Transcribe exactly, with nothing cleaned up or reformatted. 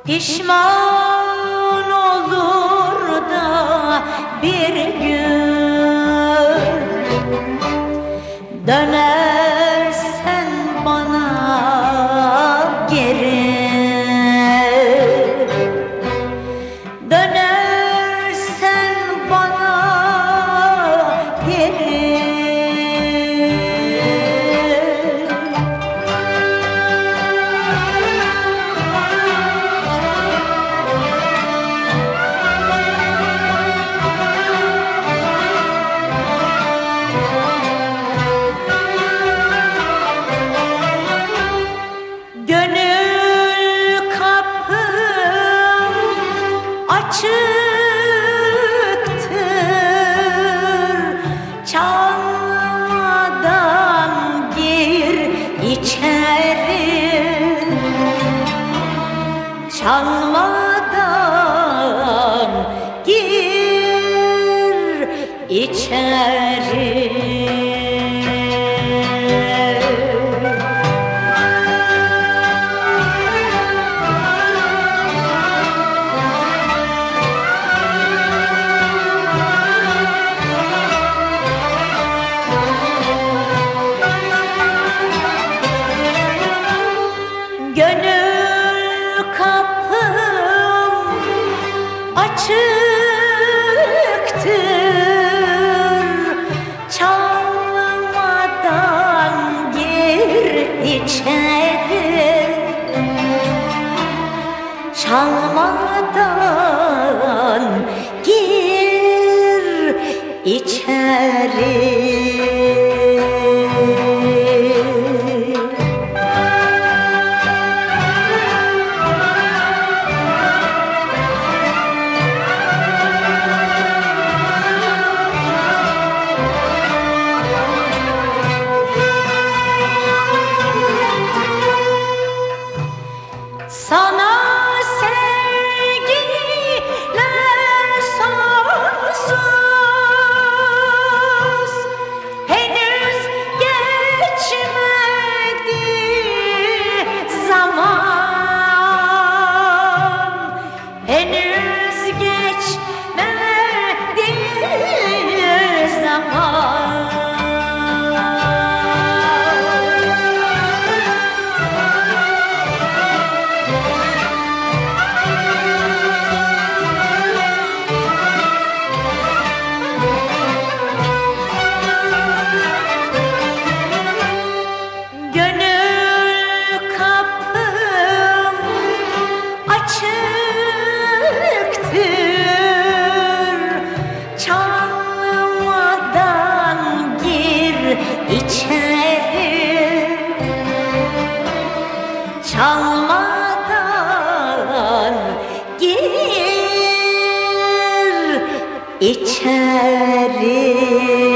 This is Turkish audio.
Pişman olur da bir gün dönersen bana geri, dönersen bana geri. Gönül kapım açıktır, çalmadan gir içeri, çalmadan gir içeri. Gönül kapım açıktır, çalmadan gir içeri, çalmadan gir içeri. Sana sevgiler sonsuz, henüz geçmedi zaman, henüz geçmedi zaman. Çalmadan gir içeri, çalmadan gir içeri.